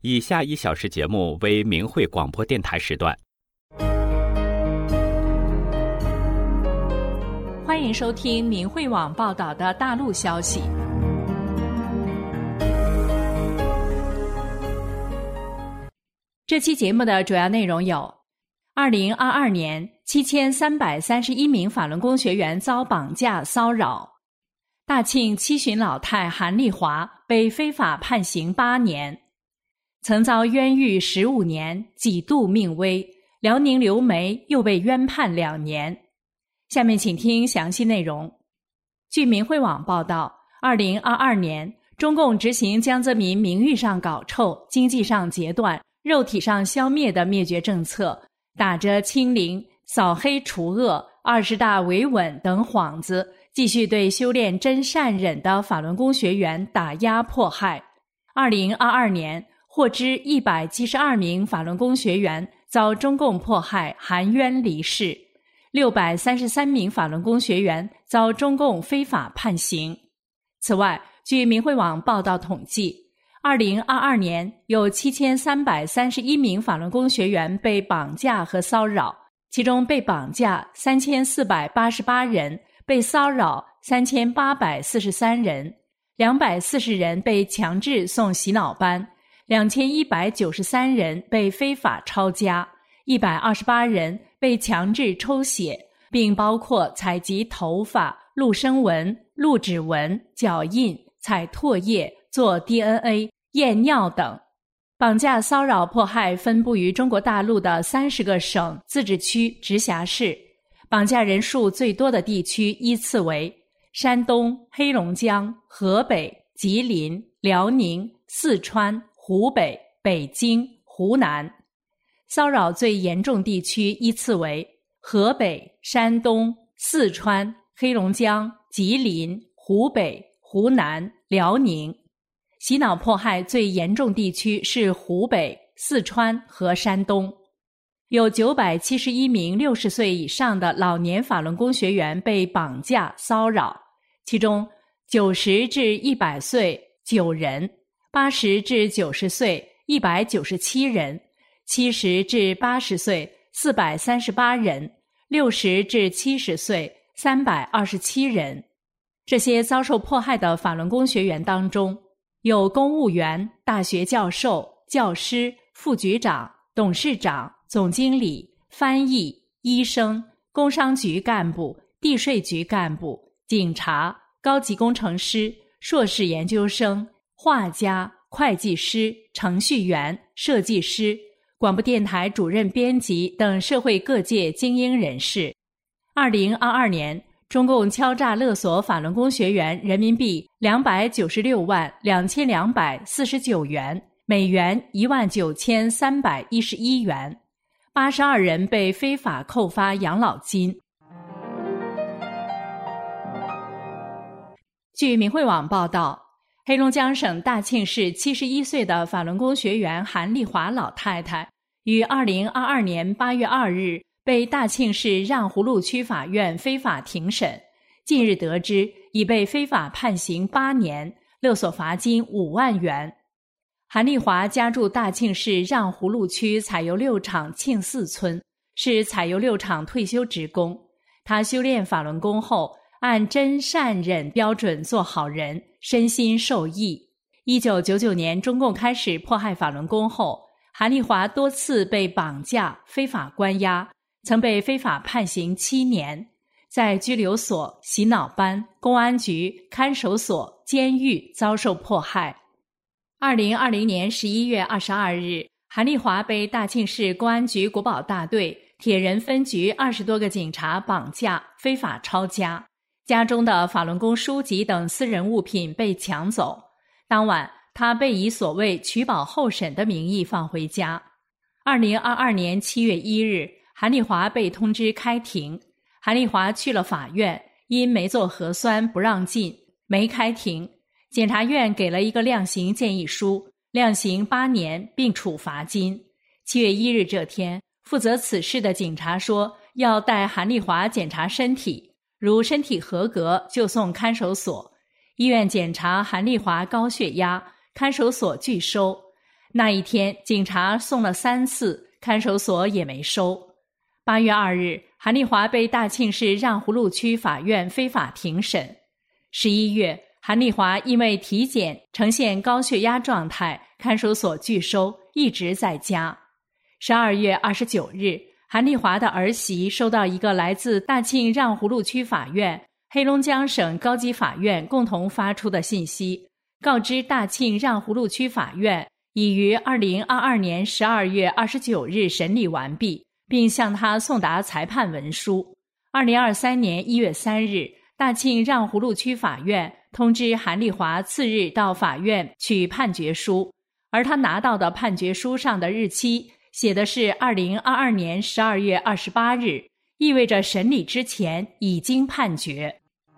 以下1小时节目为明慧广播电台时段。 欢迎收听明慧网报道的大陆消息。这期节目的主要内容有：2022年7331名法轮功学员遭绑架骚扰；大庆七旬老太韩丽华被非法判刑8年；曾遭冤狱15年，几度命危，辽宁刘梅又被冤判2年。下面请听详细内容。据明慧网报道，2022年，中共执行江泽民名誉上搞臭、经济上截断、肉体上消灭的灭绝政策，打着清零、扫黑除恶、20大维稳等幌子，继续对修炼真善忍的法轮功学员打压迫害。2022年，获知172名法轮功学员遭中共迫害含冤离世，633名法轮功学员遭中共非法判刑。此外，据明慧网报道统计，2022年有7331名法轮功学员被绑架和骚扰，其中被绑架3488人，被骚扰3843人，240人被强制送洗脑班，2193人被非法抄家，128人被强制抽血，并包括采集头发、录声纹、录指纹、脚印、采唾液、做 DNA、验尿等。绑架骚扰迫害分布于中国大陆的30个省、自治区、直辖市，绑架人数最多的地区依次为山东、黑龙江、河北、吉林、辽宁、四川、湖北、北京、湖南。骚扰最严重地区依次为河北、山东、四川、黑龙江、吉林、湖北、湖南、辽宁。洗脑迫害最严重地区是湖北、四川和山东。有971名60岁以上的老年法轮功学员被绑架骚扰，其中90至100岁9人，80至90岁197人，70至80岁438人，60至70岁327人。这些遭受迫害的法轮功学员当中，有公务员、大学教授、教师、副局长、董事长、总经理、翻译、医生、工商局干部、地税局干部、警察、高级工程师、硕士研究生、画家、会计师、程序员、设计师、广播电台主任编辑等社会各界精英人士。2022年，中共敲诈勒索法轮功学员人民币296万2249元，美元19311元，82人被非法扣发养老金。据明慧网报道，黑龙江省大庆市71岁的法轮功学员韩丽华老太太于2022年8月2日被大庆市让胡路区法院非法庭审，近日得知已被非法判刑8年，勒索罚金5万元。韩丽华家住大庆市让胡路区采油六厂庆四村，是采油六厂退休职工。他修炼法轮功后，按真善忍标准做好人，身心受益。1999年中共开始迫害法轮功后，韩丽华多次被绑架、非法关押，曾被非法判刑7年，在拘留所、洗脑班、公安局、看守所、监狱遭受迫害。2020年11月22日，韩丽华被大庆市公安局国保大队铁人分局20多个警察绑架，非法抄家，家中的法轮功书籍等私人物品被抢走。当晚，他被以所谓取保候审的名义放回家。2022年7月1日，韩丽华被通知开庭。韩丽华去了法院，因没做核酸不让进，没开庭。检察院给了一个量刑建议书，量刑8年并处罚金。7月1日这天，负责此事的警察说要带韩丽华检查身体，如身体合格就送看守所。医院检查韩丽华高血压，看守所拒收。 那一天警察送了3次，看守所也没收。8月2日，韩丽华被大庆市让胡路区法院非法庭审。11月，韩丽华因为体检呈现高血压状态，看守所拒收，一直在家。12月29日，韩丽华的儿媳收到一个来自大庆让胡路区法院、黑龙江省高级法院共同发出的信息，告知大庆让胡路区法院已于2022年12月29日审理完毕，并向他送达裁判文书。2023年1月3日，大庆让胡路区法院通知韩丽华次日到法院取判决书，而他拿到的判决书上的日期写的是2022年12月28日，意味着审理之前已经判决。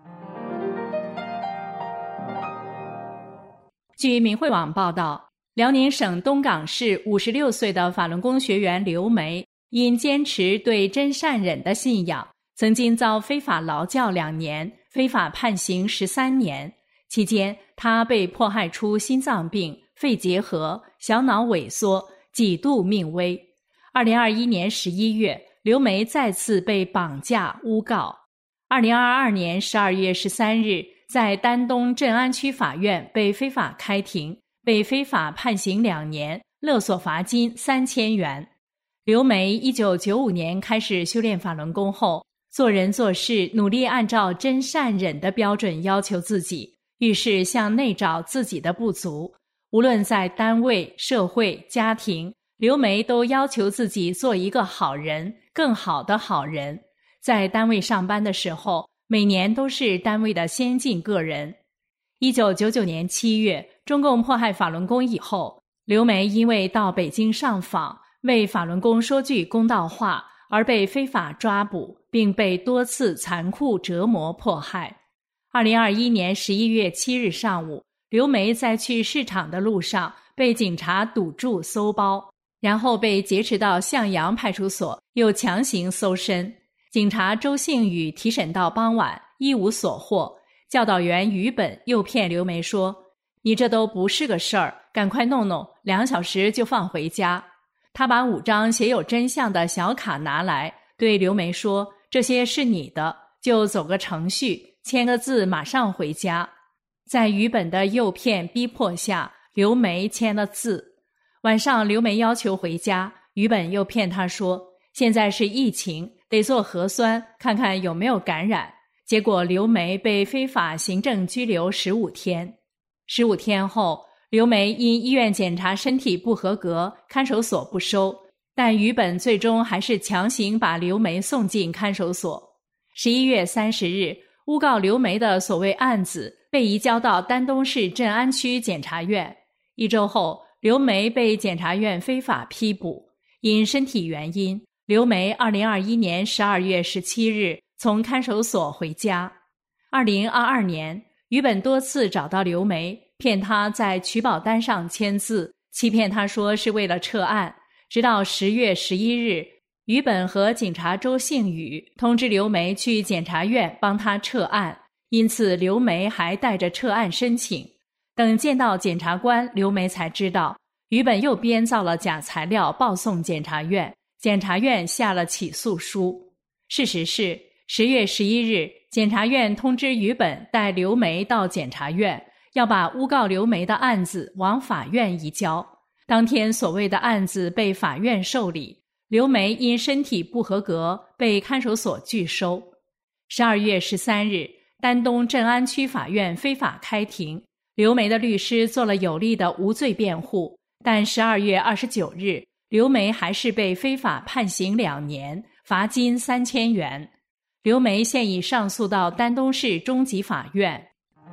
据明慧网报道，辽宁省东港市56岁的法轮功学员刘梅，因坚持对真善忍的信仰，曾经遭非法劳教2年，非法判刑13年。期间，她被迫害出心脏病、肺结核、小脑萎缩，几度命危。2021年11月，刘梅再次被绑架诬告。2022年12月13日，在丹东镇安区法院被非法开庭，被非法判刑2年，勒索罚金3000元。刘梅1995年开始修炼法轮功后，做人做事努力按照真善忍的标准要求自己，遇事向内找自己的不足。无论在单位、社会、家庭，刘梅都要求自己做一个好人，更好的好人。在单位上班的时候，每年都是单位的先进个人。1999年7月，中共迫害法轮功以后，刘梅因为到北京上访，为法轮功说句公道话，而被非法抓捕，并被多次残酷折磨迫害。2021年11月7日上午，刘梅在去市场的路上被警察堵住搜包，然后被劫持到向阳派出所，又强行搜身。警察周幸宇提审到傍晚，一无所获。教导员于本诱骗刘梅说：“你这都不是个事儿，赶快弄弄，2小时就放回家。”他把5张写有真相的小卡拿来，对刘梅说：“这些是你的，就走个程序，签个字，马上回家。”在于本的诱骗逼迫下，刘梅签了字。晚上，刘梅要求回家，于本又骗她说：“现在是疫情，得做核酸，看看有没有感染。”结果刘梅被非法行政拘留15天。15天后，刘梅因医院检查身体不合格，看守所不收，但于本最终还是强行把刘梅送进看守所。11月30日，诬告刘梅的所谓案子被移交到丹东市镇安区检察院。1周后，刘梅被检察院非法批捕。因身体原因，刘梅2021年12月17日从看守所回家。2022年，于本多次找到刘梅，骗她在取保单上签字，欺骗她说是为了撤案。直到10月11日，于本和警察周幸宇通知刘梅去检察院帮他撤案，因此刘梅还带着撤案申请。等见到检察官，刘梅才知道于本又编造了假材料报送检察院，检察院下了起诉书。事实是10月11日，检察院通知于本带刘梅到检察院，要把诬告刘梅的案子往法院移交。当天所谓的案子被法院受理，刘梅因身体不合格被看守所拒收。12月13日，丹东镇安区法院非法开庭，刘梅的律师做了有力的无罪辩护，但12月29日，刘梅还是被非法判刑2年，罚金3000元。刘梅现已上诉到丹东市中级法院。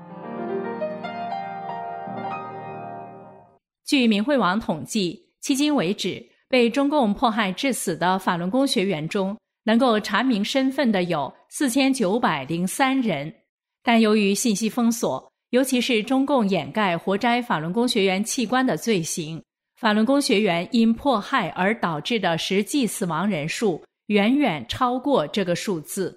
据明慧网统计，迄今为止，被中共迫害致死的法轮功学员中，能够查明身份的有4903人。但由于信息封锁，尤其是中共掩盖活摘法轮功学员器官的罪行，法轮功学员因迫害而导致的实际死亡人数远远超过这个数字。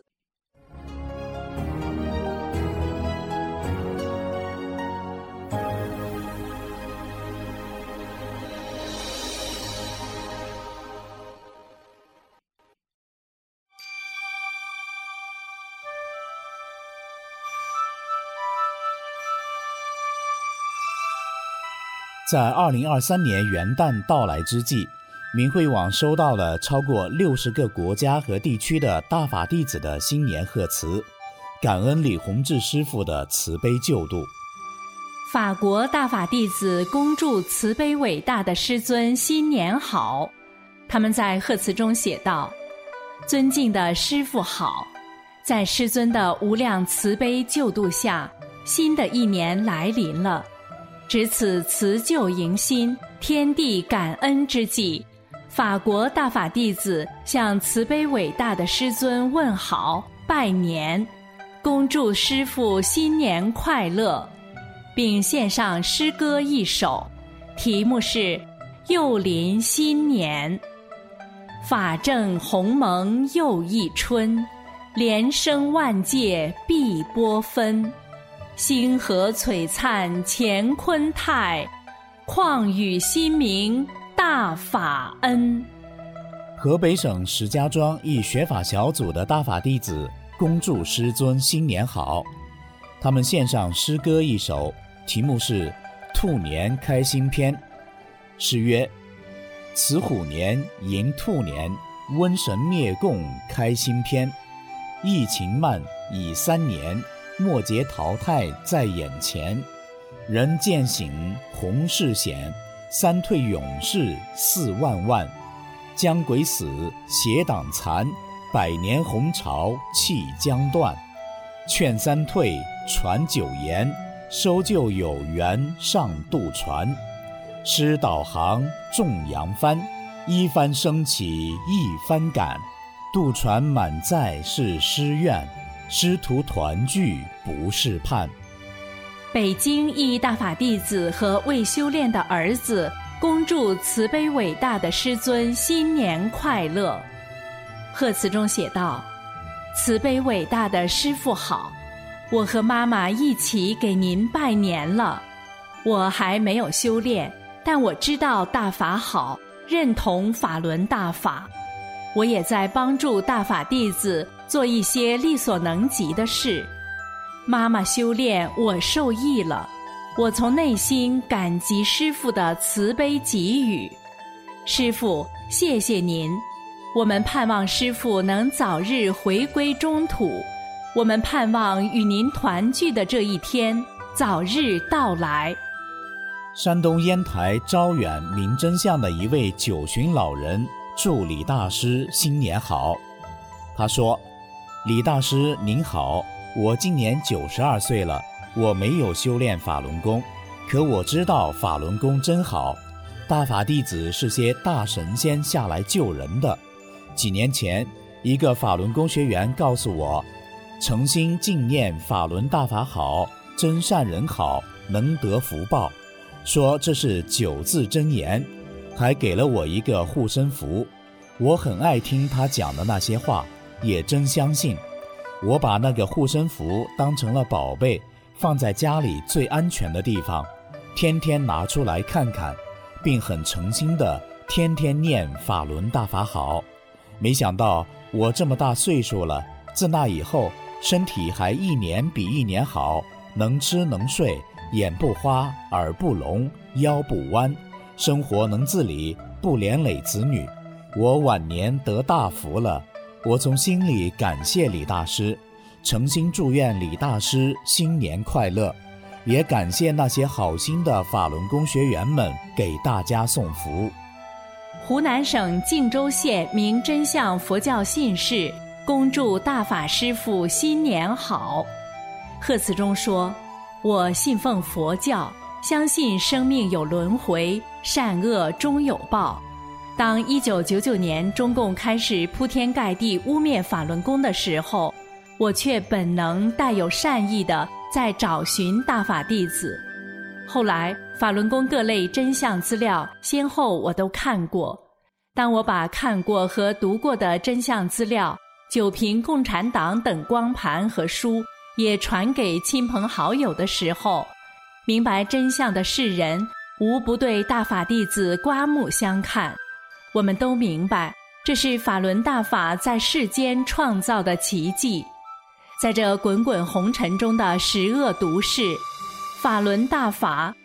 在2023年元旦到来之际，明慧网收到了超过60个国家和地区的大法弟子的新年贺词，感恩李洪志师父的慈悲救度。 法国大法弟子恭祝慈悲伟大的师尊新年好。他们在贺词中写道：尊敬的师父好，在师尊的无量慈悲救度下，新的一年来临了。值此辞旧迎新、天地感恩之际，法国大法弟子向慈悲伟大的师尊问好拜年，恭祝师父新年快乐，并献上诗歌一首，题目是《又临新年》。法正鸿蒙又一春，连生万界碧波分。星河璀璨乾坤泰，况与新明大法恩。 河北省石家庄一学法小组的大法弟子恭祝师尊新年好，他们献上诗歌一首，题目是《兔年开新篇》。诗曰：此虎年迎兔年，瘟神灭共开新篇。疫情慢已3年，末节淘汰在眼前。人渐醒红事显，三退勇士4万万。将鬼死邪党残，100年红潮气将断。劝三退传9言，收旧有缘上渡船。师导航众扬帆，一帆升起一帆赶。渡船满载是师愿，师徒团聚不是盼。 北京一大法弟子和未修炼的儿子恭祝慈悲伟大的师尊新年快乐。贺词中写道：慈悲伟大的师父好，我和妈妈一起给您拜年了。我还没有修炼，但我知道大法好，认同法轮大法。我也在帮助大法弟子做一些力所能及的事。妈妈修炼，我受益了。我从内心感激师父的慈悲给予。师父，谢谢您。我们盼望师父能早日回归中土，我们盼望与您团聚的这一天早日到来。 山东烟台招远明真巷的一位九旬老人祝李大师新年好。他说：李大师您好，我今年92岁了，我没有修炼法轮功，可我知道法轮功真好。大法弟子是些大神仙下来救人的。几年前，一个法轮功学员告诉我，诚心敬念法轮大法好，真善人好，能得福报，说这是9字真言，还给了我一个护身符。我很爱听他讲的那些话，也真相信。我把那个护身符当成了宝贝，放在家里最安全的地方，天天拿出来看看，并很诚心地天天念法轮大法好。没想到我这么大岁数了，自那以后身体还一年比一年好，能吃能睡，眼不花，耳不聋，腰不弯，生活能自理，不连累子女。我晚年得大福了，我从心里感谢李大师，诚心祝愿李大师新年快乐，也感谢那些好心的法轮功学员们给大家送福。 湖南省靖州县明真相佛教信士恭祝大法师父新年好。贺词中说：我信奉佛教，相信生命有轮回，善恶终有报。当1999年中共开始铺天盖地污蔑法轮功的时候，我却本能带有善意的在找寻大法弟子。后来法轮功各类真相资料先后我都看过，当我把看过和读过的真相资料、九评共产党等光盘和书也传给亲朋好友的时候，明白真相的世人无不对大法弟子刮目相看。我们都明白，这是法轮大法在世间创造的奇迹。在这滚滚红尘中的十恶毒事，法轮大法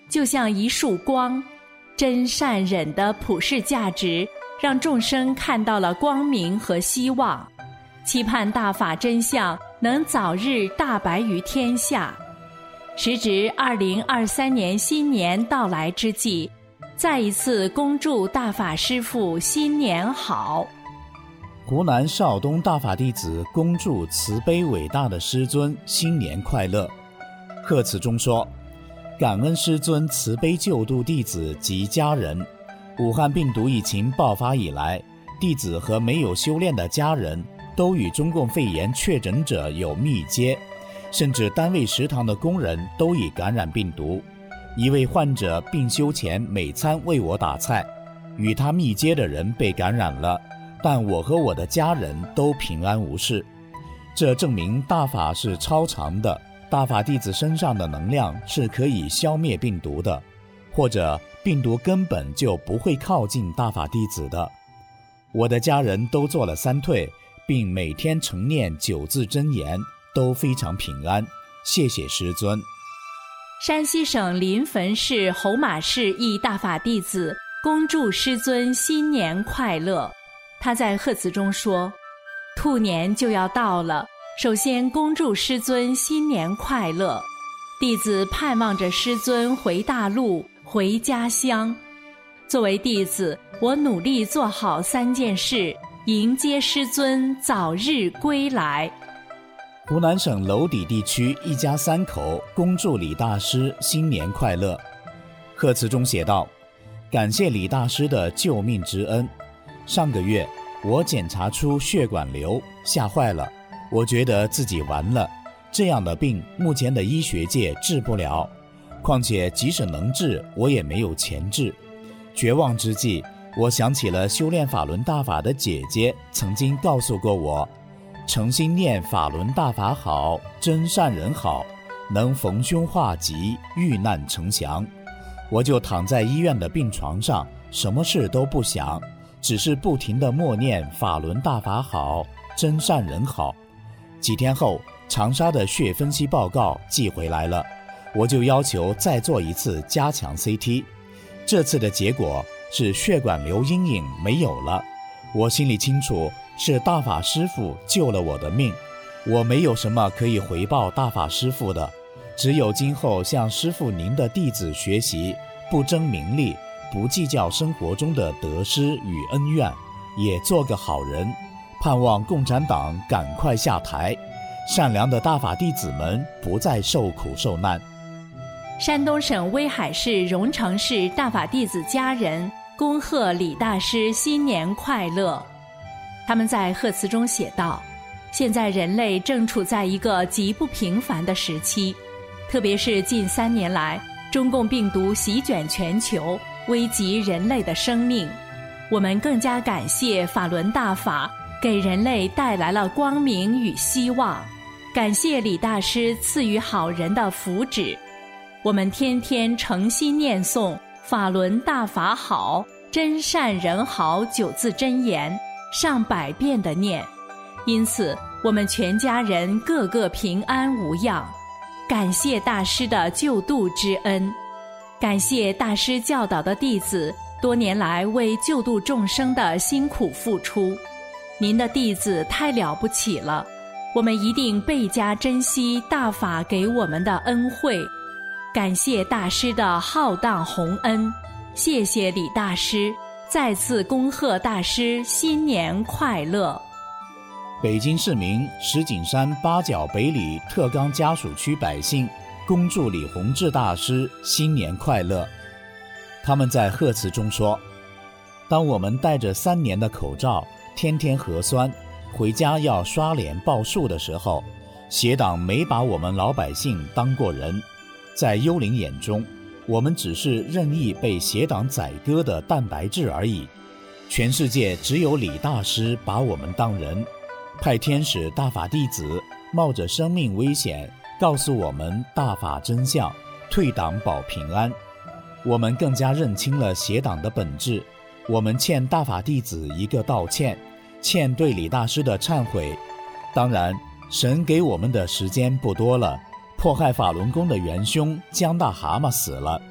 就像一束光，真善忍的普世价值让众生看到了光明和希望，期盼大法真相能早日大白于天下。时值2023年新年到来之际，再一次恭祝大法师父新年好。 湖南邵东大法弟子恭祝慈悲伟大的师尊新年快乐。贺词中说，感恩师尊慈悲救度弟子及家人。武汉病毒疫情爆发以来，弟子和没有修炼的家人都与中共肺炎确诊者有密接，甚至单位食堂的工人都已感染病毒。一位患者病休前每餐为我打菜，与他密接的人被感染了，但我和我的家人都平安无事。这证明大法是超常的，大法弟子身上的能量是可以消灭病毒的，或者病毒根本就不会靠近大法弟子的。我的家人都做了3退，并每天晨念9字真言，都非常平安，谢谢师尊。 山西省临汾市侯马市一大法弟子恭祝师尊新年快乐。他在贺词中说，兔年就要到了，首先恭祝师尊新年快乐。弟子盼望着师尊回大陆，回家乡。作为弟子，我努力做好3件事，迎接师尊早日归来。 湖南省娄底地区一家3口恭祝李大师新年快乐。贺词中写道，感谢李大师的救命之恩。上个月我检查出血管瘤，吓坏了，我觉得自己完了，这样的病目前的医学界治不了，况且即使能治，我也没有钱治。绝望之际，我想起了修炼法轮大法的姐姐曾经告诉过我，诚心念法轮大法好，真善人好，能逢凶化吉，遇难成祥。我就躺在医院的病床上，什么事都不想，只是不停地默念法轮大法好，真善人好。几天后，长沙的血分析报告寄回来了，我就要求再做一次加强 CT。 这次的结果是血管瘤阴影没有了。我心里清楚，是大法师父救了我的命，我没有什么可以回报大法师父的，只有今后向师父您的弟子学习，不争名利，不计较生活中的得失与恩怨，也做个好人，盼望共产党赶快下台，善良的大法弟子们不再受苦受难。 山东省威海市荣成市大法弟子家人恭贺李大师新年快乐。他们在贺词中写道，现在人类正处在一个极不平凡的时期，特别是近3年来，中共病毒席卷全球，危及人类的生命。我们更加感谢法轮大法给人类带来了光明与希望，感谢李大师赐予好人的福祉。我们天天诚心念诵法轮大法好，真善人好9字真言，上百遍的念，因此我们全家人个个平安无恙。感谢大师的救度之恩，感谢大师教导的弟子多年来为救度众生的辛苦付出。您的弟子太了不起了，我们一定倍加珍惜大法给我们的恩惠。感谢大师的浩荡宏恩，谢谢李大师，再次恭贺大师新年快乐。 北京市民石景山八角北里特岗家属区百姓恭祝李洪志大师新年快乐。他们在贺词中说，当我们戴着3年的口罩，天天核酸，回家要刷脸报数的时候，邪党没把我们老百姓当过人，在幽灵眼中，我们只是任意被邪党宰割的蛋白质而已。全世界只有李大师把我们当人，派天使大法弟子冒着生命危险告诉我们大法真相，退党保平安。我们更加认清了邪党的本质，我们欠大法弟子一个道歉，欠对李大师的忏悔。当然，神给我们的时间不多了，迫害法轮功的元凶江大蛤蟆死了，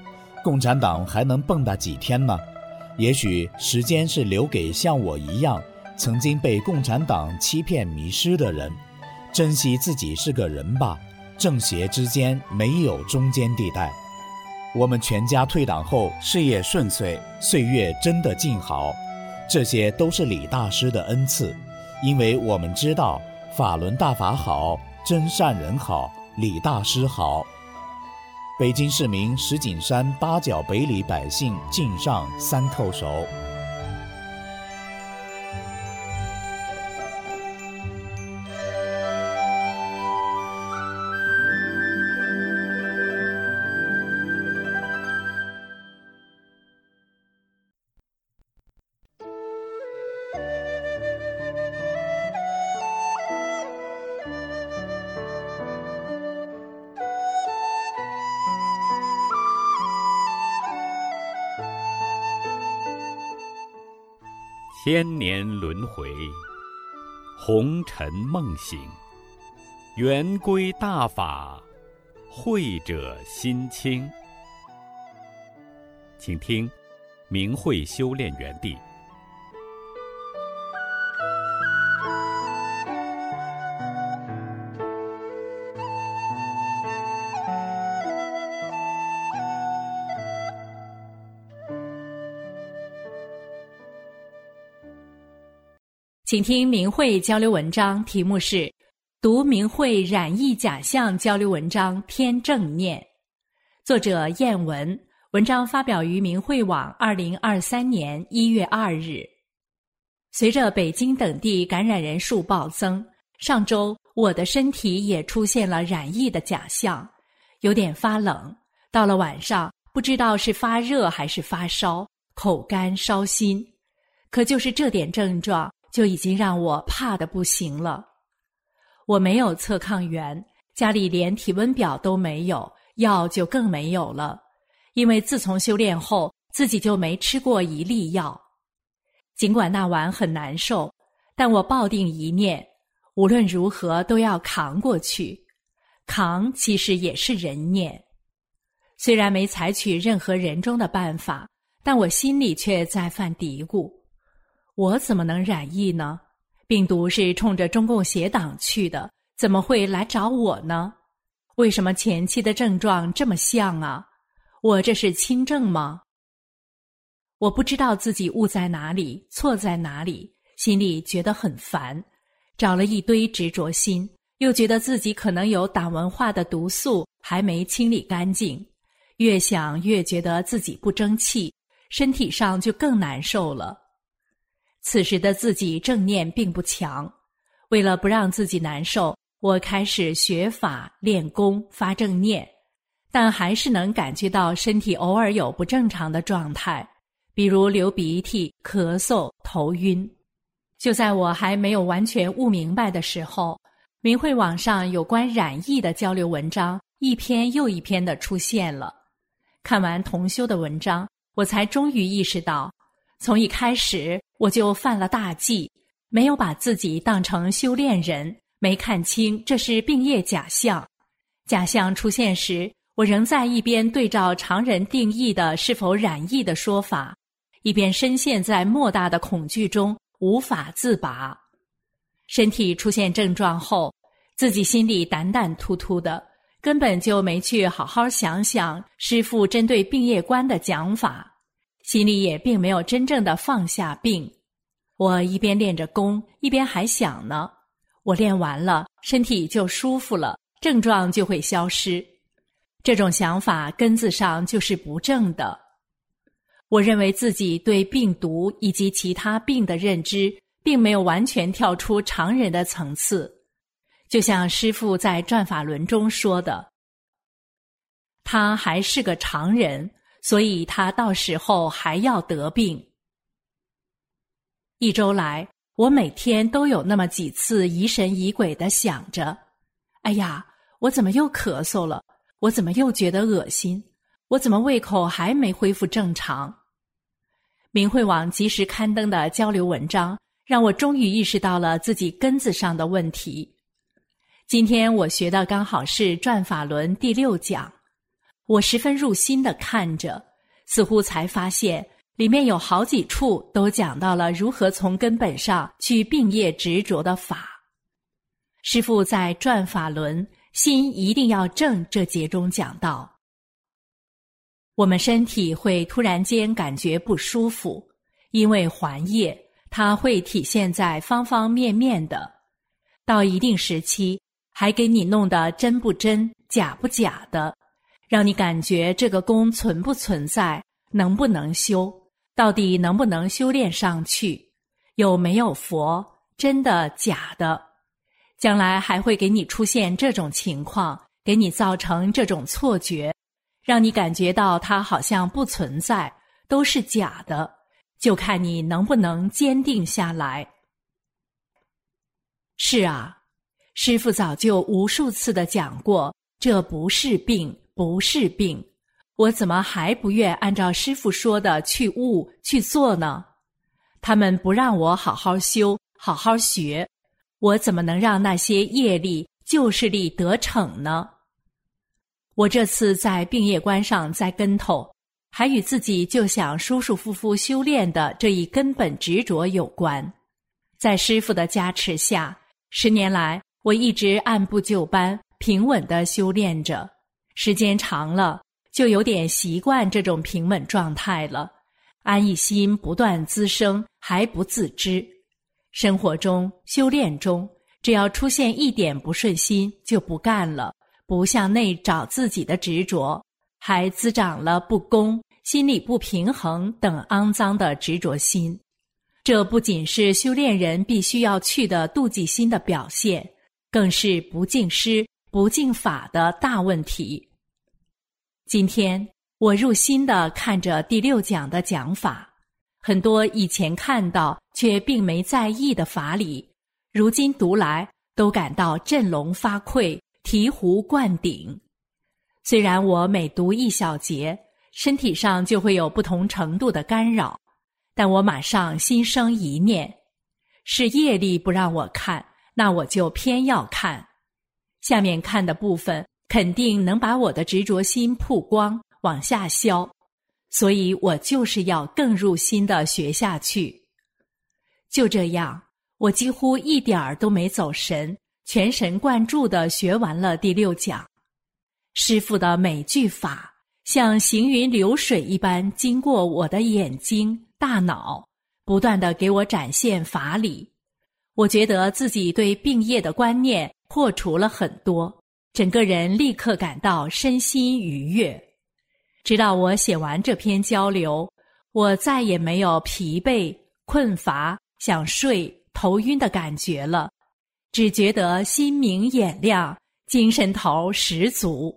共产党还能蹦跶几天呢？也许时间是留给像我一样曾经被共产党欺骗迷失的人。珍惜自己是个人吧，正邪之间没有中间地带。我们全家退党后事业顺遂，岁月真的静好，这些都是李大师的恩赐。因为我们知道法轮大法好，真善人好，李大师好。北京市民石景山八角北里百姓敬上3叩首。 千年轮回，红尘梦醒，圆归大法，慧者心清。请听明慧修炼园地。 请听明慧交流文章，题目是读明慧染疫假象交流文章偏正念，作者燕文，文章发表于明慧网2023年1月2日。随着北京等地感染人数暴增，上周我的身体也出现了染疫的假象，有点发冷，到了晚上不知道是发热还是发烧，口干烧心，可就是这点症状就已经让我怕得不行了。我没有测抗原，家里连体温表都没有，药就更没有了，因为自从修炼后自己就没吃过一粒药。尽管那晚很难受，但我抱定一念，无论如何都要扛过去。扛其实也是人念。虽然没采取任何人中的办法，但我心里却在犯嘀咕，我怎么能染疫呢？病毒是冲着中共邪党去的，怎么会来找我呢？为什么前期的症状这么像啊？我这是轻症吗？我不知道自己误在哪里，错在哪里，心里觉得很烦，找了一堆执着心，又觉得自己可能有党文化的毒素还没清理干净，越想越觉得自己不争气，身体上就更难受了。此时的自己正念并不强，为了不让自己难受，我开始学法练功发正念，但还是能感觉到身体偶尔有不正常的状态，比如流鼻涕、咳嗽、头晕。就在我还没有完全悟明白的时候，明慧网上有关染疫的交流文章一篇又一篇的出现了。看完同修的文章，我才终于意识到，从一开始我就犯了大忌，没有把自己当成修炼人，没看清这是病业假象。假象出现时，我仍在一边对照常人定义的是否染疫的说法，一边深陷在莫大的恐惧中无法自拔。身体出现症状后，自己心里胆胆突突的，根本就没去好好想想师父针对病业观的讲法，心里也并没有真正的放下病。我一边练着功，一边还想呢，我练完了，身体就舒服了，症状就会消失。这种想法根子上就是不正的。我认为自己对病毒以及其他病的认知，并没有完全跳出常人的层次。就像师父在转法轮中说的，他还是个常人，所以他到时候还要得病。一周来，我每天都有那么几次疑神疑鬼地想着，哎呀，我怎么又咳嗽了？我怎么又觉得恶心？我怎么胃口还没恢复正常？明慧网及时刊登的交流文章，让我终于意识到了自己根子上的问题。今天我学的刚好是转法轮第6讲，我十分入心地看着， 似乎才发现里面有好几处都讲到了如何从根本上去并业执着的法。师父在转法轮心一定要正这节中讲到，我们身体会突然间感觉不舒服，因为还业它会体现在方方面面的，到一定时期还给你弄得真不真假不假的，让你感觉这个功存不存在，能不能修，到底能不能修炼上去，有没有佛，真的假的，将来还会给你出现这种情况，给你造成这种错觉，让你感觉到它好像不存在，都是假的，就看你能不能坚定下来。是啊，师父早就无数次地讲过，这不是病，不是病，我怎么还不愿按照师父说的去悟去做呢？他们不让我好好修，好好学，我怎么能让那些业力旧势力得逞呢？我这次在病业观上栽跟头，还与自己就想舒舒服服修炼的这一根本执着有关。在师父的加持下，10年来我一直按部就班平稳地修炼着，时间长了就有点习惯这种平稳状态了，安逸心不断滋生还不自知。生活中修炼中，只要出现一点不顺心就不干了，不向内找自己的执着，还滋长了不公、心理不平衡等肮脏的执着心。这不仅是修炼人必须要去的妒忌心的表现，更是不敬师、不敬法的大问题。今天我入心地看着第6讲的讲法，很多以前看到却并没在意的法理，如今读来都感到振聋发聩、醍醐灌顶。虽然我每读一小节，身体上就会有不同程度的干扰，但我马上心生一念，是业力不让我看，那我就偏要看。下面看的部分肯定能把我的执着心曝光，往下消，所以我就是要更入心地学下去。就这样，我几乎一点儿都没走神，全神贯注地学完了第6讲。师父的每句法像行云流水一般经过我的眼睛、大脑，不断地给我展现法理。我觉得自己对病业的观念破除了很多，整个人立刻感到身心愉悦。直到我写完这篇交流，我再也没有疲惫、困乏、想睡、头晕的感觉了，只觉得心明眼亮，精神头十足。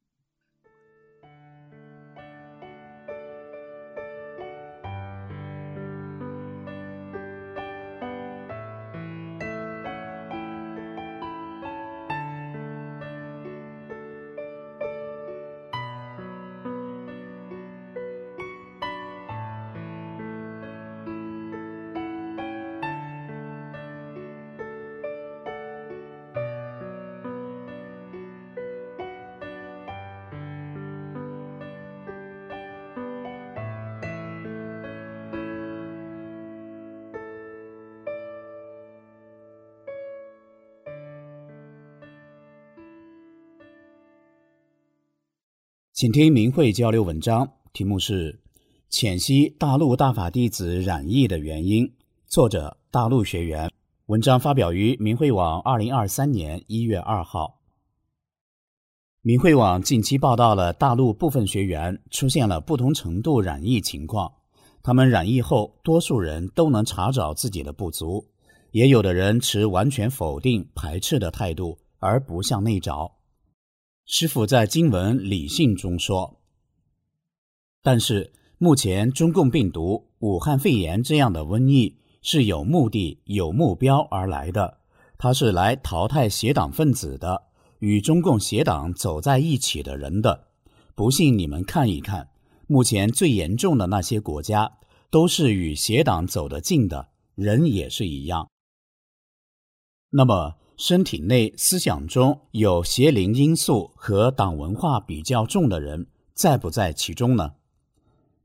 请听明慧交流文章，题目是浅析大陆大法弟子染疫的原因，作者大陆学员。文章发表于明慧网2023年1月2号。明慧网近期报道了大陆部分学员出现了不同程度染疫情况，他们染疫后多数人都能查找自己的不足，也有的人持完全否定排斥的态度而不向内找。师父在经文理性中说，但是目前中共病毒、武汉肺炎这样的瘟疫是有目的、有目标而来的，它是来淘汰邪党分子的，与中共邪党走在一起的人的。不信你们看一看，目前最严重的那些国家都是与邪党走得近的，人也是一样。那么身体内思想中有邪灵因素和党文化比较重的人在不在其中呢？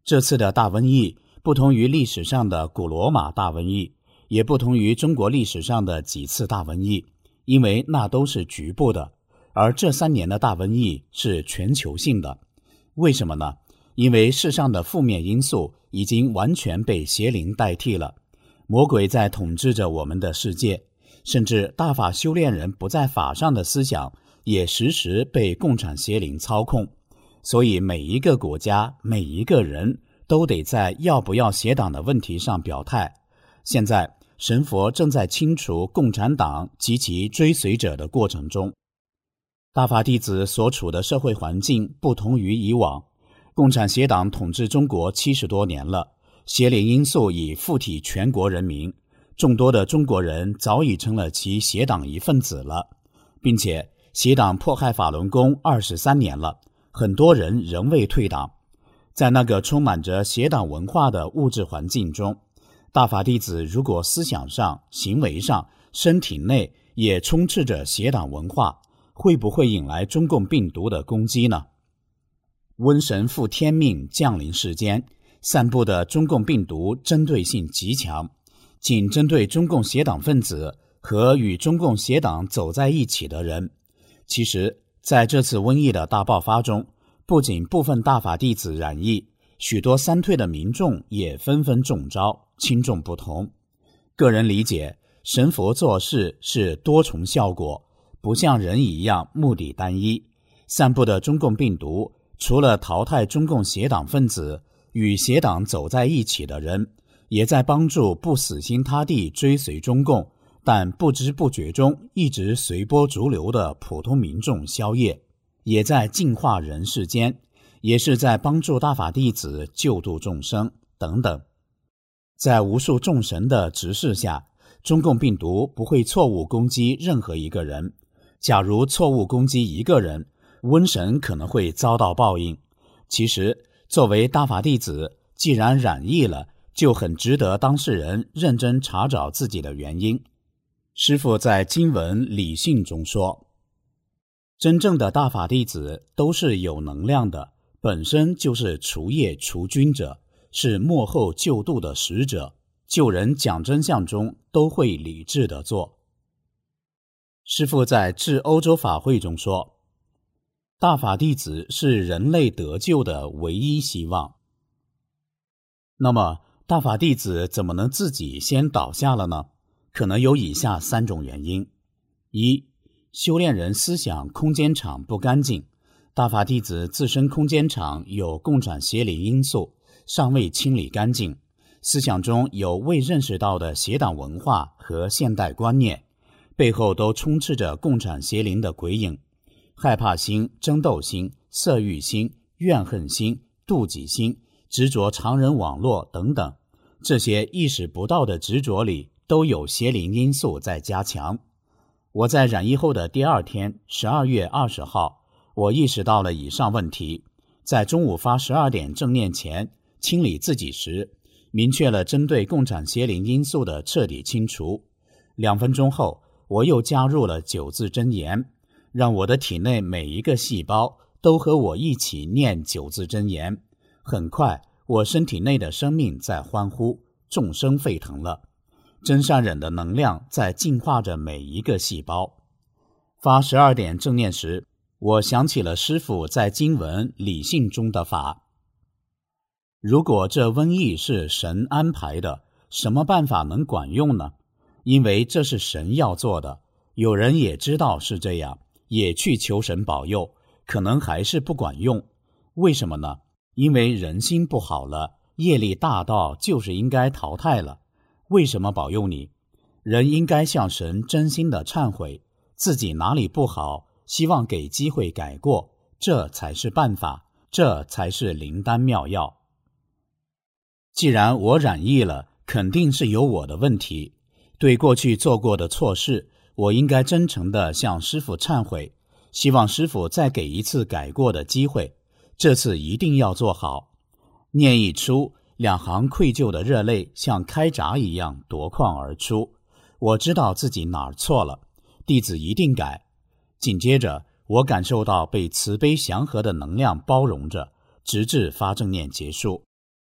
这次的大瘟疫不同于历史上的古罗马大瘟疫，也不同于中国历史上的几次大瘟疫，因为那都是局部的，而这3年的大瘟疫是全球性的。为什么呢？因为世上的负面因素已经完全被邪灵代替了，魔鬼在统治着我们的世界，甚至大法修炼人不在法上的思想也时时被共产邪灵操控。所以每一个国家，每一个人都得在要不要邪党的问题上表态。现在神佛正在清除共产党及其追随者的过程中。大法弟子所处的社会环境不同于以往，共产邪党统治中国70多年了，邪灵因素已附体全国人民，众多的中国人早已成了其邪党一份子了，并且邪党迫害法轮功23年了，很多人仍未退党。在那个充满着邪党文化的物质环境中，大法弟子如果思想上、行为上、身体内也充斥着邪党文化，会不会引来中共病毒的攻击呢？瘟神负天命降临世间，散布的中共病毒针对性极强，仅针对中共邪党分子和与中共邪党走在一起的人。其实在这次瘟疫的大爆发中，不仅部分大法弟子染疫，许多三退的民众也纷纷中招，轻重不同。个人理解，神佛做事是多重效果，不像人一样目的单一。散布的中共病毒除了淘汰中共邪党分子，与邪党走在一起的人，也在帮助不死心塌地追随中共但不知不觉中一直随波逐流的普通民众消业，也在净化人世间，也是在帮助大法弟子救度众生等等。在无数众神的指示下，中共病毒不会错误攻击任何一个人。假如错误攻击一个人，瘟神可能会遭到报应。其实作为大法弟子，既然染疫了，就很值得当事人认真查找自己的原因。师父在经文理性中说，真正的大法弟子都是有能量的，本身就是除业除菌者，是末后救度的使者，救人讲真相中都会理智地做。师父在致欧洲法会中说，大法弟子是人类得救的唯一希望。那么大法弟子怎么能自己先倒下了呢？可能有以下3种原因。一，修炼人思想空间场不干净，大法弟子自身空间场有共产邪灵因素，尚未清理干净，思想中有未认识到的邪党文化和现代观念，背后都充斥着共产邪灵的鬼影，害怕心、争斗心、色欲心、怨恨心、妒忌心、执着常人网络等等，这些意识不到的执着里都有邪灵因素在加强。我在染疫后的第2天12月20号，我意识到了以上问题，在中午发12点正念前清理自己时，明确了针对共产邪灵因素的彻底清除。2分钟后，我又加入了9字真言，让我的体内每一个细胞都和我一起念9字真言。很快，我身体内的生命在欢呼，众生沸腾了。真善忍的能量在净化着每一个细胞。发12点正念时，我想起了师父在经文理性中的法。如果这瘟疫是神安排的，什么办法能管用呢？因为这是神要做的，有人也知道是这样，也去求神保佑，可能还是不管用。为什么呢？因为人心不好了，业力大到就是应该淘汰了。为什么保佑你？人应该向神真心的忏悔，自己哪里不好，希望给机会改过，这才是办法，这才是灵丹妙药。既然我染疫了，肯定是有我的问题。对过去做过的错事，我应该真诚地向师父忏悔，希望师父再给一次改过的机会，这次一定要做好。念一出，2行愧疚的热泪像开闸一样夺眶而出。我知道自己哪儿错了，弟子一定改。紧接着，我感受到被慈悲祥和的能量包容着，直至发正念结束。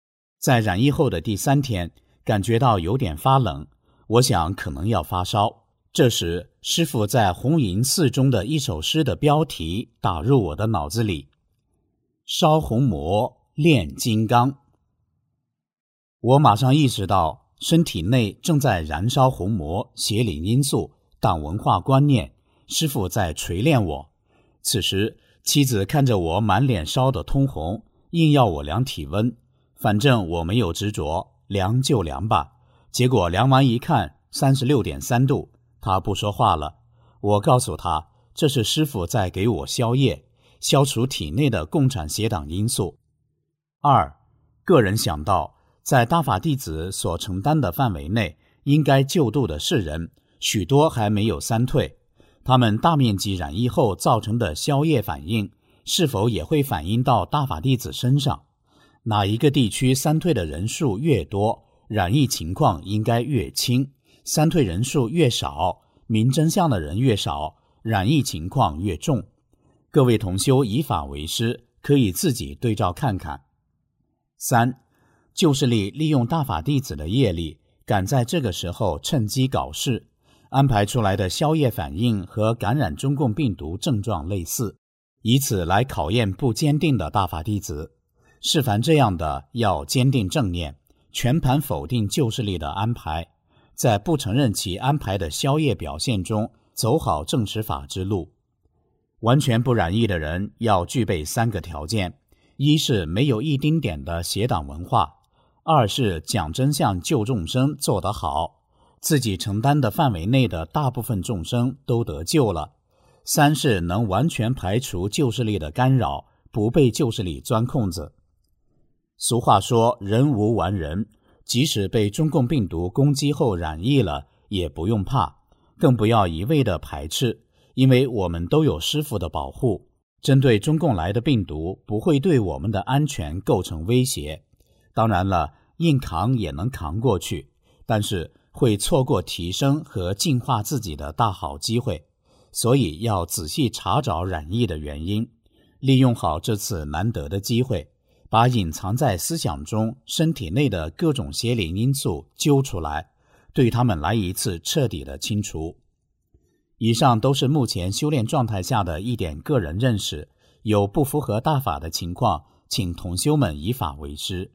在染疫后的第3天，感觉到有点发冷，我想可能要发烧。这时，师父在红银寺中的一首诗的标题打入我的脑子里：烧红魔，炼金刚。我马上意识到，身体内正在燃烧红魔、邪灵因素、党文化观念，师父在锤炼我。此时，妻子看着我满脸烧得通红，硬要我量体温。反正我没有执着，量就量吧。结果量完一看，36.3度。他不说话了。我告诉他，这是师父在给我宵夜，消除体内的共产邪党因素。2. 个人想到，在大法弟子所承担的范围内，应该救度的世人，许多还没有三退。他们大面积染疫后造成的宵夜反应，是否也会反映到大法弟子身上？哪一个地区三退的人数越多，染疫情况应该越轻；三退人数越少，明真相的人越少，染疫情况越重。各位同修以法为师，可以自己对照看看。3. 旧势力利用大法弟子的业力，赶在这个时候趁机搞事，安排出来的宵夜反应和感染中共病毒症状类似，以此来考验不坚定的大法弟子。是凡这样的，要坚定正念，全盘否定旧势力的安排，在不承认其安排的宵夜表现中走好正实法之路。完全不染疫的人要具备3个条件：一是没有一丁点的邪党文化；2是讲真相救众生做得好，自己承担的范围内的大部分众生都得救了；3是能完全排除旧势力的干扰，不被旧势力钻空子。俗话说，人无完人，即使被中共病毒攻击后染疫了，也不用怕，更不要一味的排斥，因为我们都有师父的保护。针对中共来的病毒，不会对我们的安全构成威胁。当然了，硬扛也能扛过去，但是会错过提升和净化自己的大好机会。所以要仔细查找染疫的原因，利用好这次难得的机会，把隐藏在思想中、身体内的各种邪灵因素揪出来，对他们来一次彻底的清除。以上都是目前修炼状态下的一点个人认识，有不符合大法的情况，请同修们以法为师。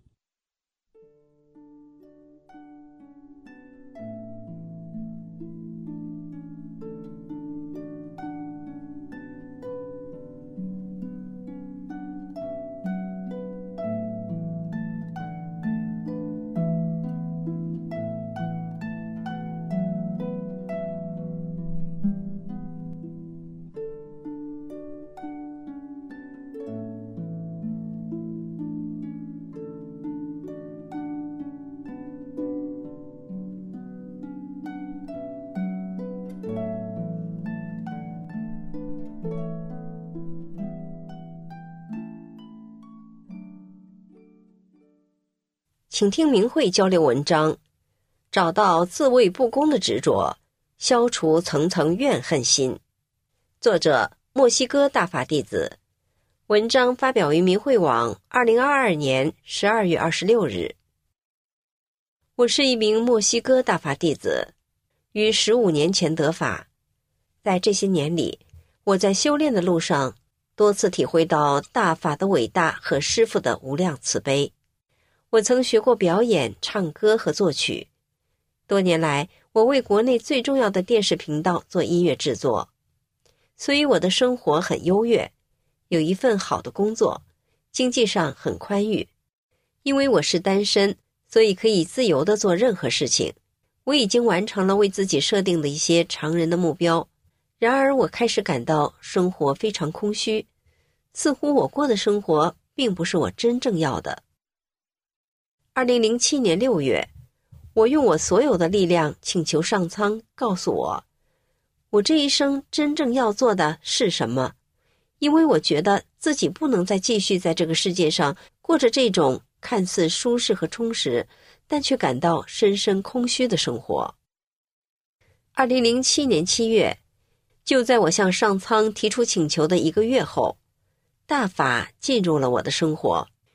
请听明慧交流文章，找到自卫不公的执着，消除层层怨恨心。作者墨西哥大法弟子，文章发表于明慧网2022年12月26日。我是一名墨西哥大法弟子，于15年前得法。在这些年里，我在修炼的路上多次体会到大法的伟大和师父的无量慈悲。我曾学过表演、唱歌和作曲。多年来，我为国内最重要的电视频道做音乐制作，所以我的生活很优越，有一份好的工作，经济上很宽裕。因为我是单身，所以可以自由地做任何事情。我已经完成了为自己设定的一些常人的目标，然而我开始感到生活非常空虚，似乎我过的生活并不是我真正要的。2007年6月，我用我所有的力量请求上苍告诉我，我这一生真正要做的是什么，因为我觉得自己不能再继续在这个世界上过着这种看似舒适和充实，但却感到深深空虚的生活。2007年7月，就在我向上苍提出请求的1个月后，大法进入了我的生活。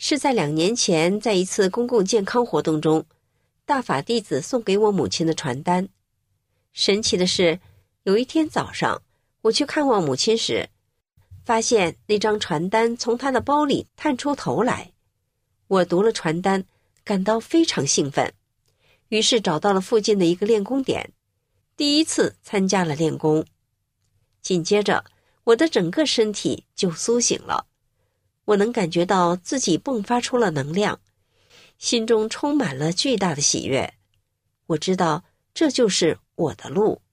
是在2年前，在一次公共健康活动中，大法弟子送给我母亲的传单。神奇的是，有一天早上，我去看望母亲时，发现那张传单从她的包里探出头来。我读了传单，感到非常兴奋，于是找到了附近的一个练功点，第一次参加了练功。紧接着，我的整个身体就苏醒了，我能感觉到自己迸发出了能量，心中充满了巨大的喜悦。我知道这就是我的路。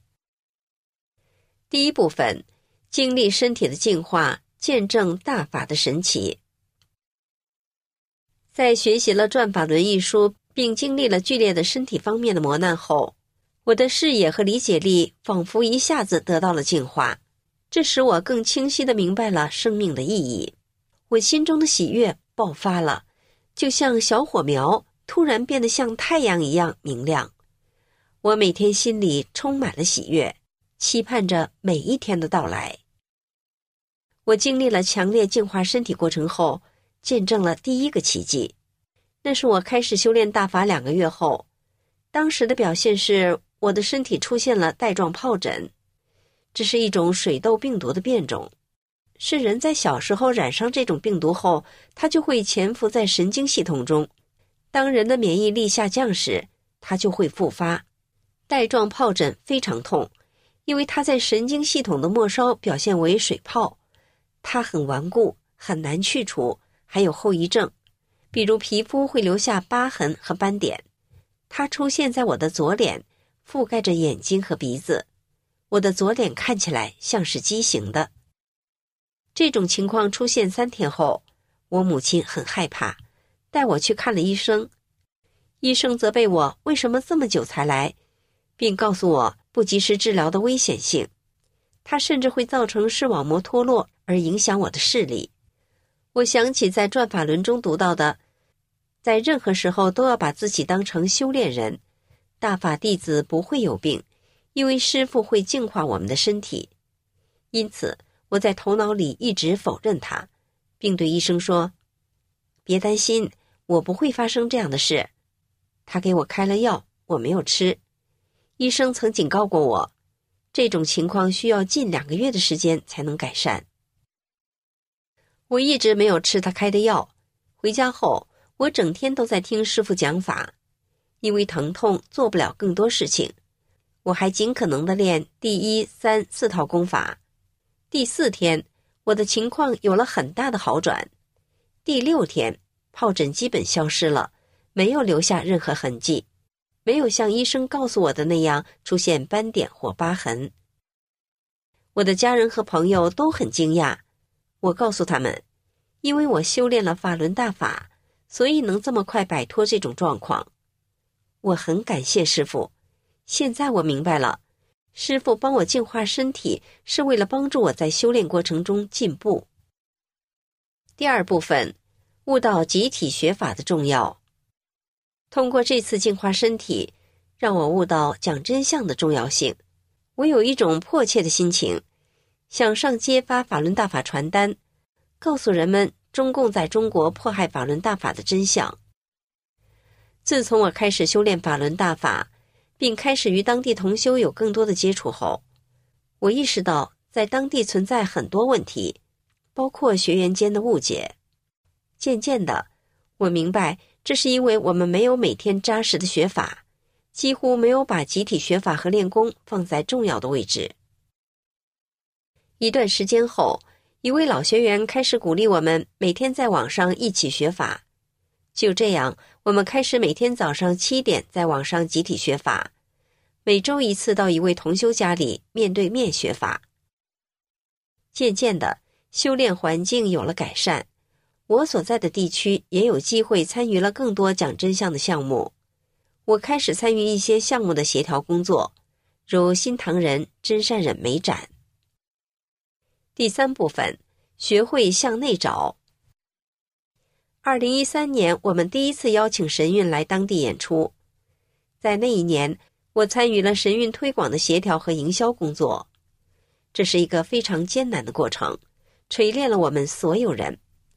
第一部分，经历身体的净化，见证大法的神奇。在学习了《转法轮》一书，并经历了剧烈的身体方面的磨难后，我的视野和理解力仿佛一下子得到了净化，这使我更清晰地明白了生命的意义。我心中的喜悦爆发了，就像小火苗突然变得像太阳一样明亮。我每天心里充满了喜悦，期盼着每一天的到来。我经历了强烈净化身体过程后，见证了第一个奇迹。那是我开始修炼大法2个月后，当时的表现是我的身体出现了带状疱疹，这是一种水痘病毒的变种，是人在小时候染上这种病毒后，它就会潜伏在神经系统中，当人的免疫力下降时，它就会复发。带状疱疹非常痛，因为它在神经系统的末梢表现为水泡，它很顽固，很难去除，还有后遗症，比如皮肤会留下疤痕和斑点。它出现在我的左脸，覆盖着眼睛和鼻子，我的左脸看起来像是畸形的。这种情况出现3天后，我母亲很害怕，带我去看了医生。医生责备我为什么这么久才来，并告诉我不及时治疗的危险性，它甚至会造成视网膜脱落而影响我的视力。我想起在《转法轮》中读到的，在任何时候都要把自己当成修炼人，大法弟子不会有病，因为师父会净化我们的身体。因此我在头脑里一直否认它，并对医生说，别担心，我不会发生这样的事。他给我开了药，我没有吃。医生曾警告过我，这种情况需要近2个月的时间才能改善。我一直没有吃他开的药，回家后我整天都在听师父讲法，因为疼痛做不了更多事情，我还尽可能地练第1、3、4套功法。第4天，我的情况有了很大的好转。第6天，疱疹基本消失了，没有留下任何痕迹，没有像医生告诉我的那样出现斑点或疤痕。我的家人和朋友都很惊讶，我告诉他们，因为我修炼了法轮大法，所以能这么快摆脱这种状况。我很感谢师父，现在我明白了，师父帮我净化身体是为了帮助我在修炼过程中进步。第2部分，悟到集体学法的重要。通过这次净化身体，让我悟到讲真相的重要性。我有一种迫切的心情，想上街发法轮大法传单，告诉人们中共在中国迫害法轮大法的真相。自从我开始修炼法轮大法，并开始与当地同修有更多的接触后，我意识到在当地存在很多问题，包括学员间的误解。渐渐的，我明白这是因为我们没有每天扎实的学法，几乎没有把集体学法和练功放在重要的位置。一段时间后，一位老学员开始鼓励我们每天在网上一起学法。就这样，我们开始每天早上7点在网上集体学法，每周1次到一位同修家里面对面学法。渐渐的，修炼环境有了改善，我所在的地区也有机会参与了更多讲真相的项目。我开始参与一些项目的协调工作，如新唐人、真善忍美展。第3部分，学会向内找。2013年，我们第一次邀请神韵来当地演出。在那一年，我参与了神韵推广的协调和营销工作。这是一个非常艰难的过程，锤炼了我们所有人。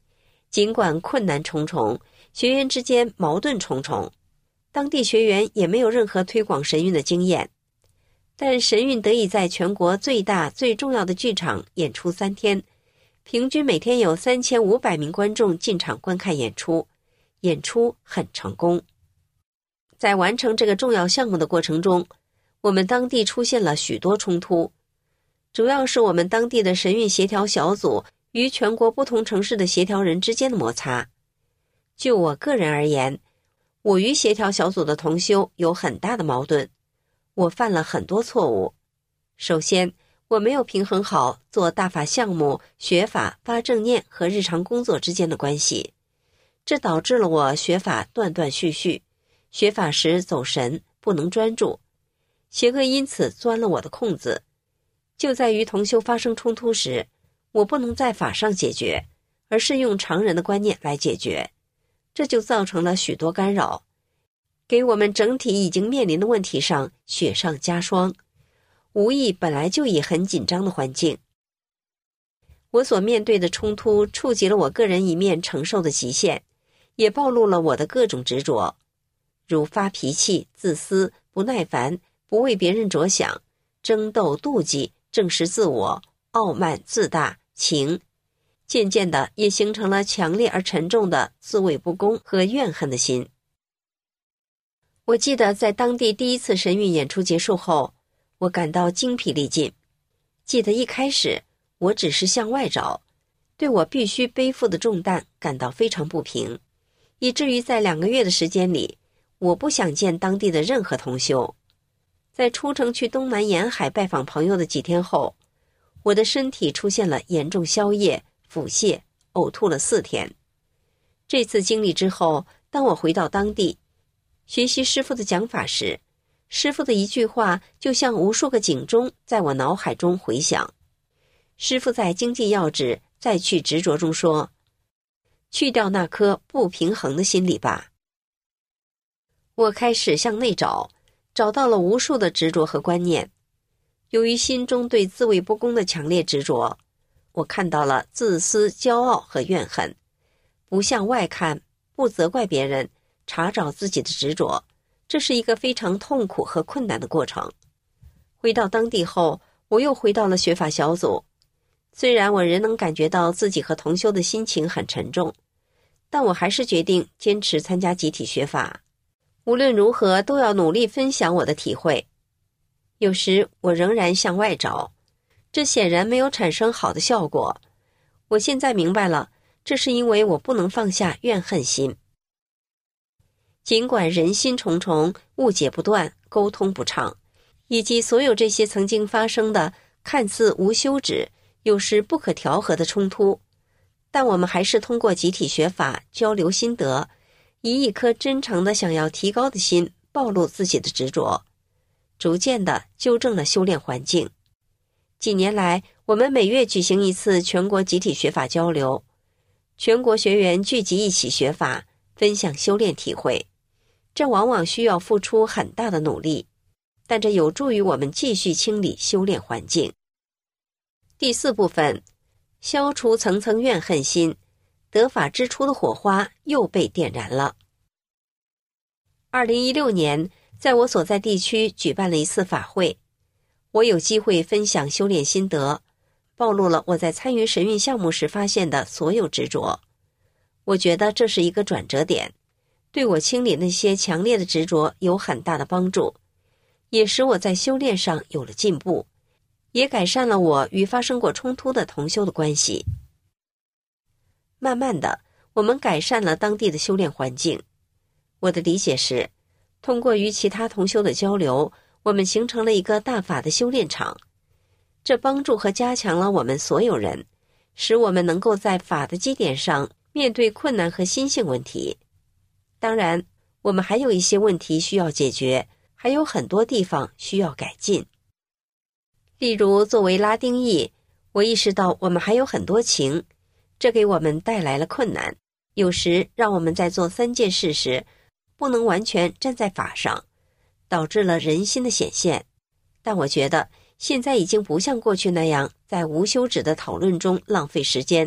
尽管困难重重，学员之间矛盾重重，当地学员也没有任何推广神韵的经验，但神韵得以在全国最大最重要的剧场演出3天，平均每天有3500名观众进场观看演出，演出很成功。在完成这个重要项目的过程中，我们当地出现了许多冲突，主要是我们当地的神韵协调小组与全国不同城市的协调人之间的摩擦。就我个人而言，我与协调小组的同修有很大的矛盾，我犯了很多错误。首先，我没有平衡好做大法项目、学法、发正念和日常工作之间的关系，这导致了我学法断断续续，学法时走神，不能专注，邪恶因此钻了我的空子。就在于同修发生冲突时，我不能在法上解决，而是用常人的观念来解决，这就造成了许多干扰，给我们整体已经面临的问题上雪上加霜，无疑本来就已很紧张的环境。我所面对的冲突触及了我个人一面承受的极限，也暴露了我的各种执着，如发脾气、自私、不耐烦、不为别人着想、争斗、妒忌、证实自我、傲慢、自大、情，渐渐的也形成了强烈而沉重的自卫不公和怨恨的心。我记得在当地第一次神韵演出结束后，我感到精疲力尽。记得一开始我只是向外找，对我必须背负的重担感到非常不平，以至于在2个月的时间里，我不想见当地的任何同修。在出城去东南沿海拜访朋友的几天后，我的身体出现了严重消液、腹泻、呕吐了4天。这次经历之后，当我回到当地学习师父的讲法时，师父的一句话就像无数个警钟在我脑海中回响。师父在经济要旨再去执着中说，去掉那颗不平衡的心理吧。我开始向内找，找到了无数的执着和观念。由于心中对自卫不公的强烈执着，我看到了自私、骄傲和怨恨，不向外看，不责怪别人，查找自己的执着，这是一个非常痛苦和困难的过程。回到当地后，我又回到了学法小组，虽然我仍能感觉到自己和同修的心情很沉重，但我还是决定坚持参加集体学法，无论如何都要努力分享我的体会。有时我仍然向外找，这显然没有产生好的效果。我现在明白了，这是因为我不能放下怨恨心。尽管人心重重，误解不断，沟通不畅，以及所有这些曾经发生的看似无休止，有时不可调和的冲突，但我们还是通过集体学法交流心得，以一颗真诚的想要提高的心暴露自己的执着，逐渐地纠正了修炼环境。几年来，我们每月举行一次全国集体学法交流，全国学员聚集一起学法，分享修炼体会。这往往需要付出很大的努力，但这有助于我们继续清理修炼环境。第4部分，消除层层怨恨心，得法之初的火花又被点燃了。2016年，在我所在地区举办了一次法会，我有机会分享修炼心得，暴露了我在参与神韵项目时发现的所有执着。我觉得这是一个转折点，对我清理那些强烈的执着有很大的帮助，也使我在修炼上有了进步，也改善了我与发生过冲突的同修的关系。慢慢的，我们改善了当地的修炼环境。我的理解是，通过与其他同修的交流，我们形成了一个大法的修炼场，这帮助和加强了我们所有人，使我们能够在法的基点上面对困难和心性问题。当然，我们还有一些问题需要解决，还有很多地方需要改进。例如，作为拉丁裔，我意识到我们还有很多情，这给我们带来了困难，有时让我们在做3件事时不能完全站在法上，导致了人心的显现。但我觉得现在已经不像过去那样在无休止的讨论中浪费时间，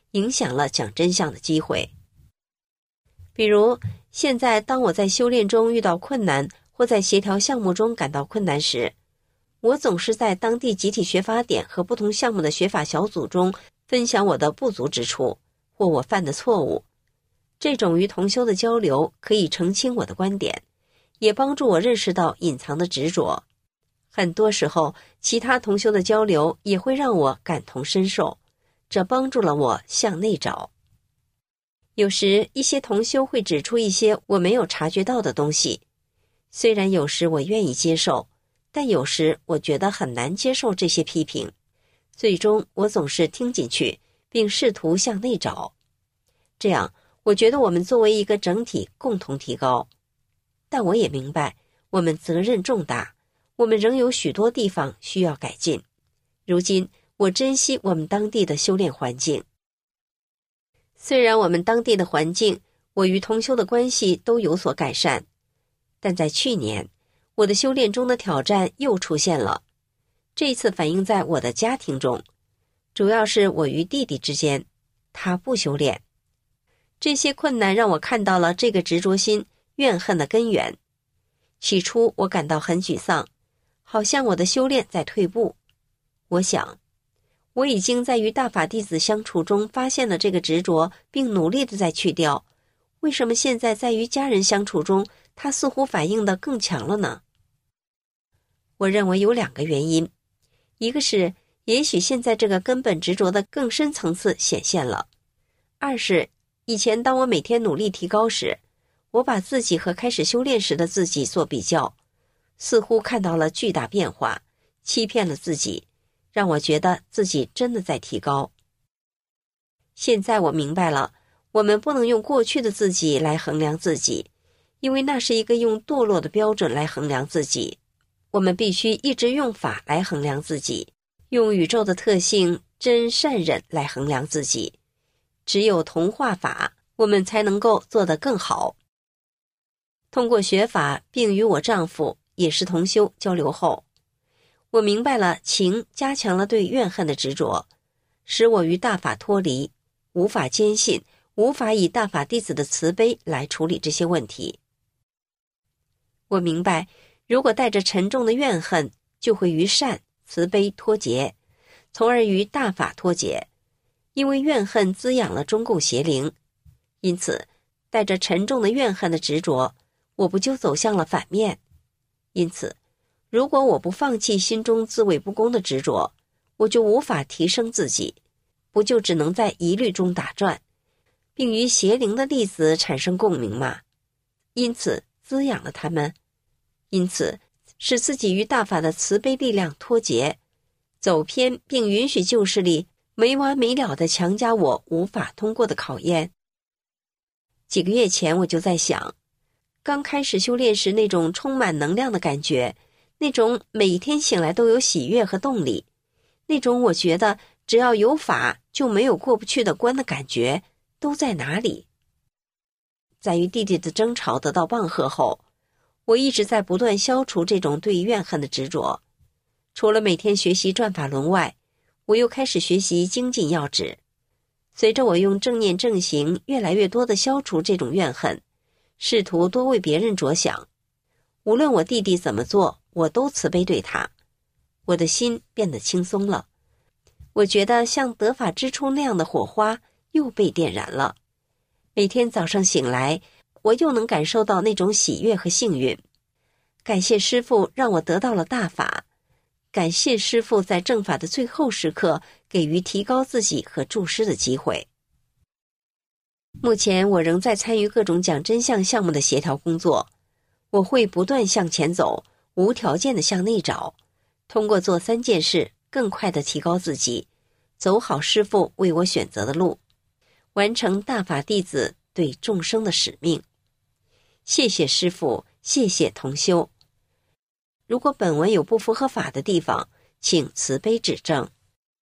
影响了讲真相的机会。比如，现在当我在修炼中遇到困难，或在协调项目中感到困难时，我总是在当地集体学法典和不同项目的学法小组中分享我的不足之处或我犯的错误。这种与同修的交流可以澄清我的观点，也帮助我认识到隐藏的执着。很多时候，其他同修的交流也会让我感同身受，这帮助了我向内找。有时一些同修会指出一些我没有察觉到的东西，虽然有时我愿意接受，但有时我觉得很难接受这些批评。最终我总是听进去，并试图向内找。这样，我觉得我们作为一个整体共同提高。但我也明白，我们责任重大，我们仍有许多地方需要改进。如今，我珍惜我们当地的修炼环境。虽然我们当地的环境，我与同修的关系都有所改善，但在去年，我的修炼中的挑战又出现了。这一次反映在我的家庭中，主要是我与弟弟之间，他不修炼。这些困难让我看到了这个执着心、怨恨的根源。起初我感到很沮丧，好像我的修炼在退步。我想，我已经在与大法弟子相处中发现了这个执着，并努力地在去掉。为什么现在在与家人相处中，它似乎反应得更强了呢？我认为有2个原因。一个是，也许现在这个根本执着的更深层次显现了。二是，以前当我每天努力提高时，我把自己和开始修炼时的自己做比较，似乎看到了巨大变化，欺骗了自己，让我觉得自己真的在提高。现在我明白了，我们不能用过去的自己来衡量自己，因为那是一个用堕落的标准来衡量自己。我们必须一直用法来衡量自己，用宇宙的特性真善忍来衡量自己。只有同化法，我们才能够做得更好。通过学法，并与我丈夫也是同修交流后，我明白了情加强了对怨恨的执着，使我与大法脱离，无法坚信，无法以大法弟子的慈悲来处理这些问题。我明白，如果带着沉重的怨恨，就会与善、慈悲脱节，从而与大法脱节。因为怨恨滋养了中共邪灵，因此带着沉重的怨恨的执着，我不就走向了反面？因此，如果我不放弃心中自卫不公的执着，我就无法提升自己，不就只能在疑虑中打转，并与邪灵的粒子产生共鸣吗？因此滋养了他们，因此使自己与大法的慈悲力量脱节，走偏，并允许旧势力没完没了地强加我无法通过的考验。几个月前我就在想，刚开始修炼时那种充满能量的感觉，那种每一天醒来都有喜悦和动力，那种我觉得只要有法就没有过不去的关的感觉，都在哪里？在与弟弟的争吵得到棒喝后，我一直在不断消除这种对怨恨的执着。除了每天学习转法轮外，我又开始学习精进要旨。随着我用正念正行越来越多地消除这种怨恨，试图多为别人着想，无论我弟弟怎么做，我都慈悲对他。我的心变得轻松了，我觉得像得法之初那样的火花又被点燃了。每天早上醒来，我又能感受到那种喜悦和幸运。感谢师父让我得到了大法，感谢师父在正法的最后时刻给予提高自己和助师的机会。目前我仍在参与各种讲真相项目的协调工作，我会不断向前走，无条件地向内找，通过做3件事更快地提高自己，走好师父为我选择的路，完成大法弟子对众生的使命。谢谢师父，谢谢同修。如果本文有不符合法的地方，请慈悲指正。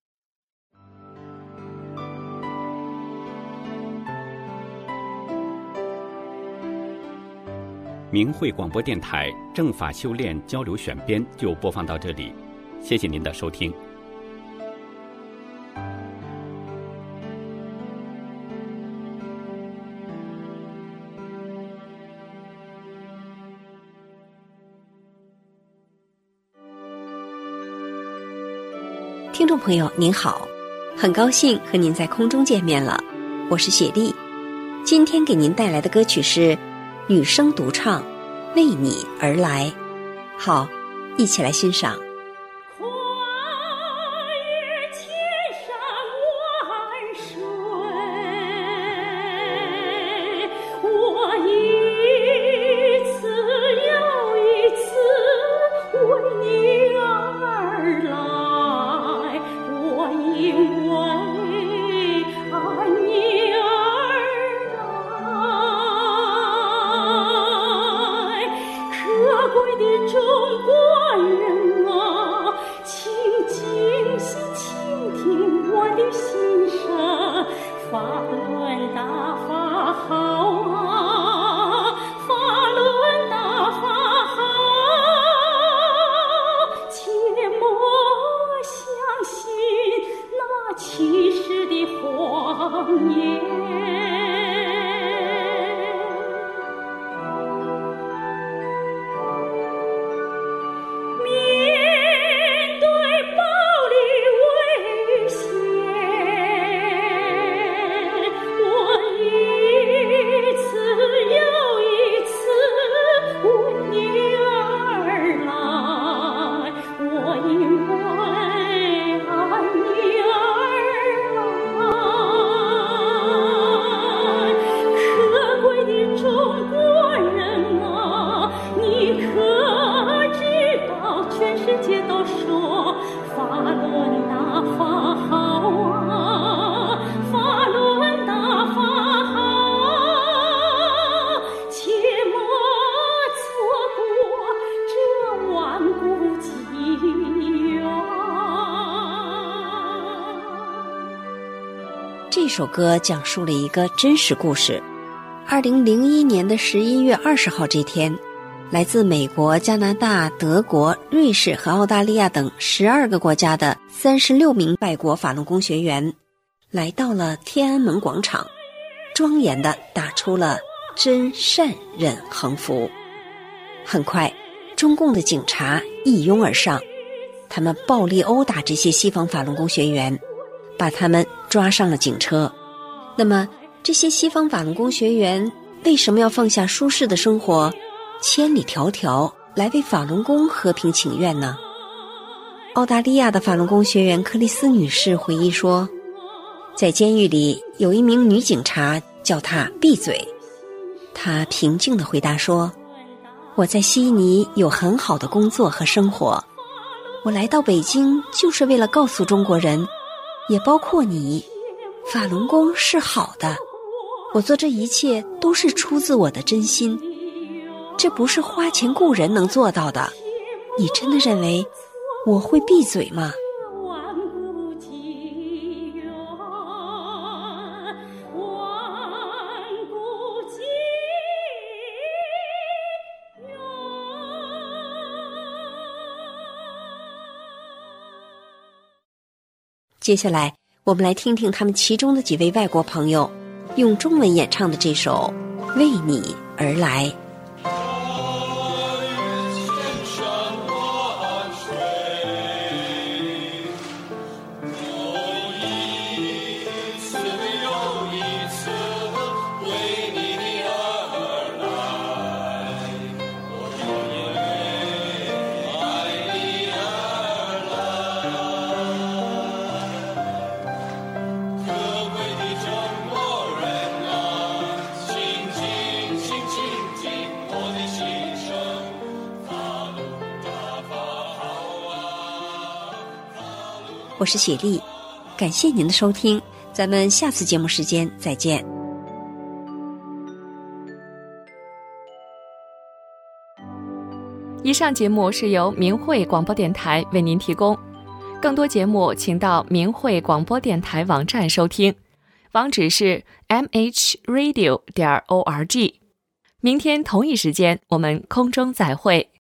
明慧广播电台正法修炼交流选编就播放到这里，谢谢您的收听。 听众朋友您好，很高兴和您在空中见面了，我是雪莉。今天给您带来的歌曲是女声独唱《为你而来》，好，一起来欣赏。这首歌讲述了一个真实故事。2001年的11月20号这天，来自美国、加拿大、德国、瑞士和澳大利亚等12个国家的36名外国法轮功学员来到了天安门广场，庄严地打出了真善忍横幅。很快，中共的警察一拥而上，他们暴力殴打这些西方法轮功学员，把他们抓上了警车。那么这些西方法轮功学员为什么要放下舒适的生活，千里迢迢来为法轮功和平请愿呢？澳大利亚的法轮功学员克里斯女士回忆说，在监狱里有一名女警察叫她闭嘴，她平静地回答说，我在悉尼有很好的工作和生活，我来到北京就是为了告诉中国人，也包括你，法轮功是好的，我做这一切都是出自我的真心，这不是花钱雇人能做到的。你真的认为我会闭嘴吗？接下来我们来听听他们其中的几位外国朋友用中文演唱的这首《为你而来》。我是雪莉，感谢您的收听，咱们下次节目时间再见。 以上节目是由明慧广播电台为您提供，更多节目请到明慧广播电台网站收听，网址是 mhradio.org。明天同一时间我们空中再会。